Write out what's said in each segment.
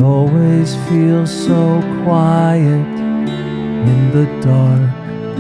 always feel so quiet in the dark.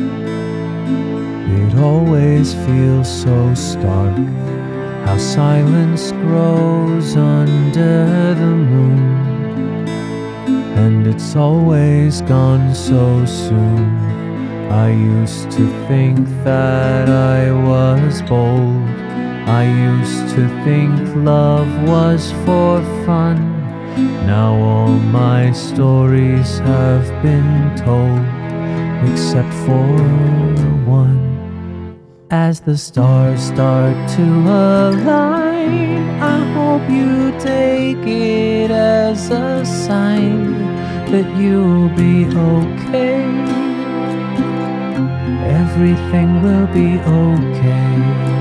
It always feels so stark, how silence grows under the moon. And it's always gone so soon. I used to think that I was bold. I used to think love was for fun. Now all my stories have been told, except for one. As the stars start to align, I hope you take it as a sign that you'll be okay. Everything will be okay.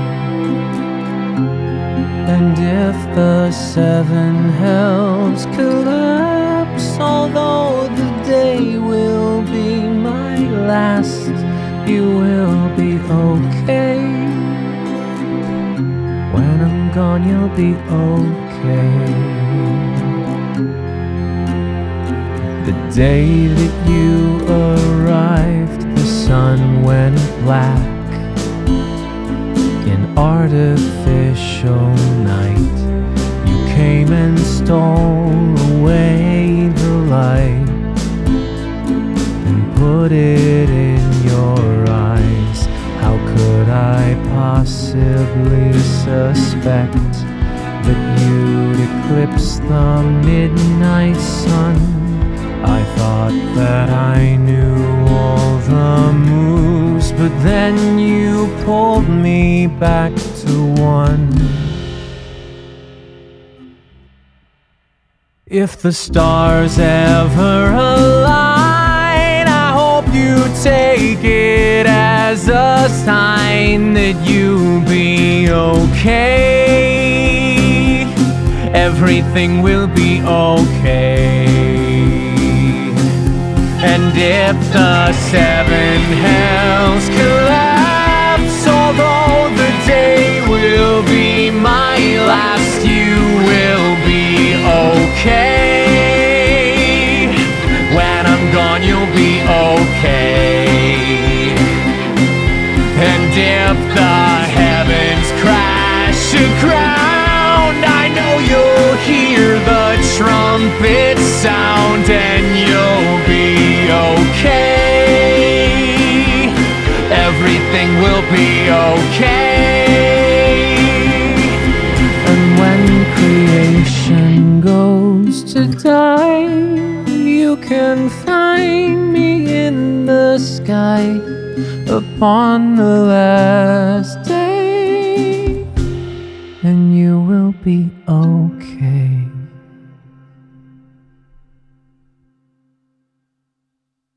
And if the seven hells collapse, although the day will be my last, you will be okay. When I'm gone, you'll be okay. The day that you arrived, the sun went black. In artificial night, you came and stole away the light and put it in your eyes. How could I possibly suspect that you'd eclipse the midnight sun? I thought that I knew all the moves, but then you pulled me back to one. If the stars ever align, I hope you take it as a sign that you'll be okay. Everything will be okay. And if the seven hells collapse, although the day will be my last, you will be okay. When I'm gone, you'll be okay. And if the heavens crash aground, I know you'll hear the trumpet sound, and you'll be okay. Everything will be okay. And when creation goes to die, you can find me in the sky upon the last day.